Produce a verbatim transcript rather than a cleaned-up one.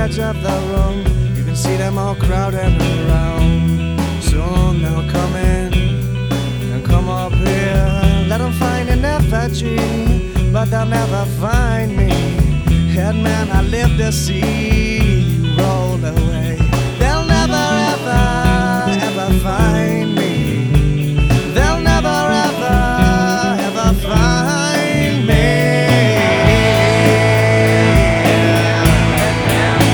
edge of the room. You can see them all crowding around. Soon they'll come in and come up here. Let them find an effigy, but they'll never find me. Headman, I live to see